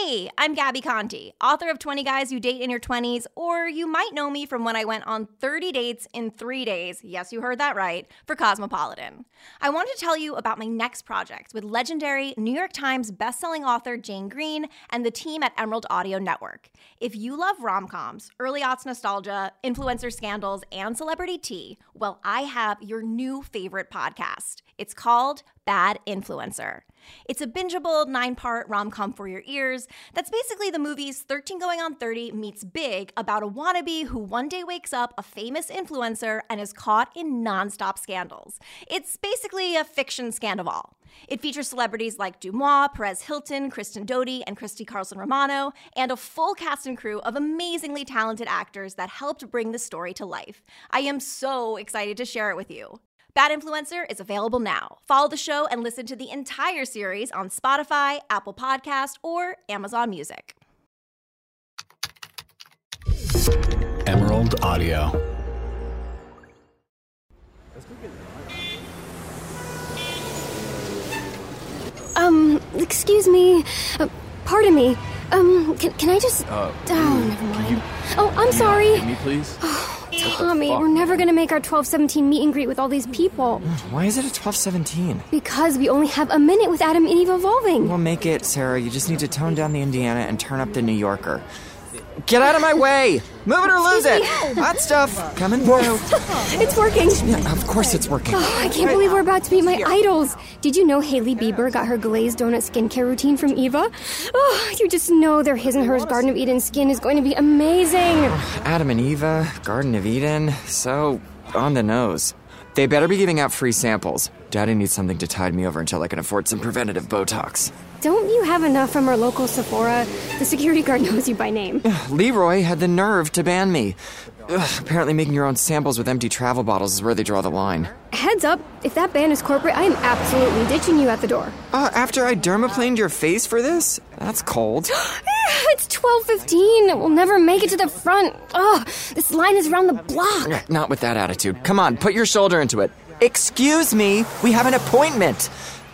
Hey, I'm Gabby Conti, author of 20 Guys You Date in Your 20s, or you might know me from when I went on 30 dates in 3 days, yes, you heard that right, for Cosmopolitan. I want to tell you about my next project with legendary New York Times bestselling author Jane Green and the team at Emerald Audio Network. If you love rom-coms, early aughts nostalgia, influencer scandals, and celebrity tea, well, I have your new favorite podcast. It's called Bad Influencer. It's a bingeable 9-part rom-com for your ears that's basically the movies 13 Going on 30 meets Big about a wannabe who one day wakes up a famous influencer and is caught in nonstop scandals. It's basically a fiction Scandoval. It features celebrities like Dumois, Perez Hilton, Kristen Doty, and Christy Carlson Romano, and a full cast and crew of amazingly talented actors that helped bring the story to life. I am so excited to share it with you. Bad Influencer is available now. Follow the show and listen to the entire series on Spotify, Apple Podcast, or Amazon Music. Emerald Audio. Excuse me. Pardon me. Can I just... never mind. I'm sorry. Me, please? Tommy, we're never gonna make our 12:17 meet and greet with all these people. Why is it a 12:17? Because we only have a minute with Adam and Eve evolving. We'll make it, Sarah. You just need to tone down the Indiana and turn up the New Yorker. Get out of my way! Move it or lose it! Hot stuff! Coming through. It's working. Yeah, of course it's working. Oh, I can't believe we're about to meet my idols. Did you know Hailey Bieber got her glazed donut skincare routine from Eva? Oh, you just know their His and Hers Garden of Eden skin is going to be amazing. Adam and Eva, Garden of Eden, so on the nose. They better be giving out free samples. Daddy needs something to tide me over until I can afford some preventative Botox. Don't you have enough from our local Sephora? The security guard knows you by name. Leroy had the nerve to ban me. Apparently making your own samples with empty travel bottles is where they draw the line. Heads up, if that ban is corporate, I am absolutely ditching you at the door. After I dermaplaned your face for this? That's cold. It's 12:15. We'll never make it to the front. This line is around the block. Not with that attitude. Come on, put your shoulder into it. Excuse me, we have an appointment.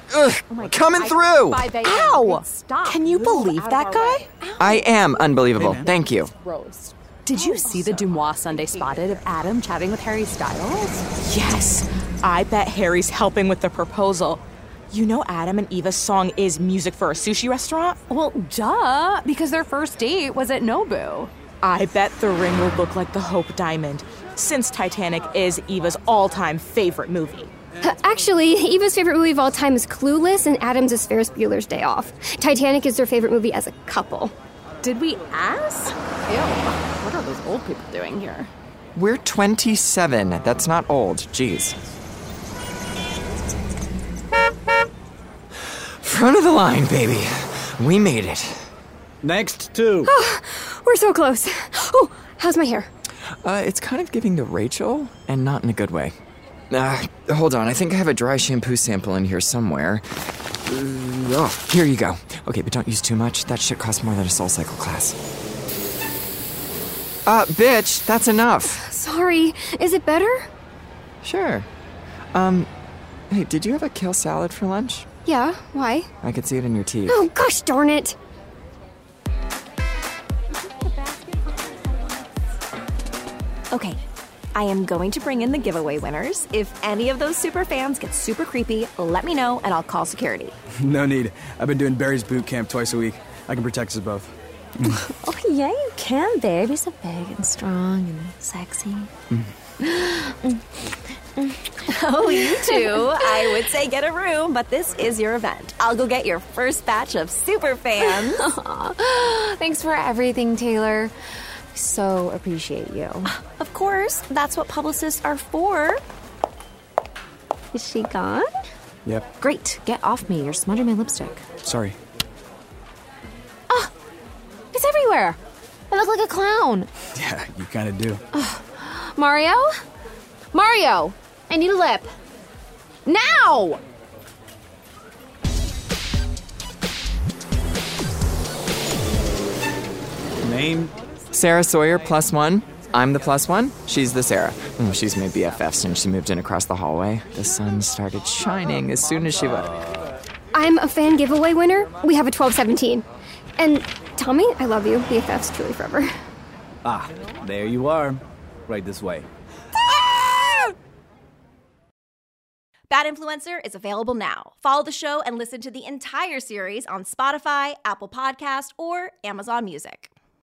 Coming through. Ow! Can you believe that guy? I am unbelievable. Thank you. Did you see the Dumois Sunday spotted of Adam chatting with Harry Styles? Yes. I bet Harry's helping with the proposal. You know Adam and Eva's song is music for a sushi restaurant? Well, duh, because their first date was at Nobu. I bet the ring will look like the Hope Diamond, since Titanic is Eva's all-time favorite movie. Actually, Eva's favorite movie of all time is Clueless, and Adam's is Ferris Bueller's Day Off. Titanic is their favorite movie as a couple. Did we ask? Ew, what are those old people doing here? We're 27. That's not old. Jeez. Front of the line, baby. We made it. Next two. Oh, we're so close. Oh, how's my hair? It's kind of giving to Rachel, and not in a good way. Hold on. I think I have a dry shampoo sample in here somewhere. Here you go. Okay, but don't use too much. That shit costs more than a SoulCycle class. Bitch, that's enough. Sorry. Is it better? Sure. Hey, did you have a kale salad for lunch? Yeah, why? I could see it in your teeth. Oh, gosh darn it. Okay, I am going to bring in the giveaway winners. If any of those super fans get super creepy, let me know and I'll call security. No need. I've been doing Barry's boot camp twice a week. I can protect us both. Oh, yeah, you can, babe. You're so big and strong and sexy. Oh, you two. I would say get a room, but this is your event. I'll go get your first batch of super fans. Thanks for everything, Taylor. I so appreciate you. Of course. That's what publicists are for. Is she gone? Yep. Great. Get off me. You're smudging my lipstick. Sorry. It's everywhere. I look like a clown. Yeah, you kind of do. Mario? Mario! I need a lip. Now! Name? Sarah Sawyer, +1. I'm the +1. She's the Sarah. She's made BFFs since she moved in across the hallway. The sun started shining as soon as she would. I'm a fan giveaway winner. We have a 1217. And Tommy, I love you. BFFs truly forever. Ah, there you are. Right this way. Bad Influencer is available now. Follow the show and listen to the entire series on Spotify, Apple Podcast, or Amazon Music.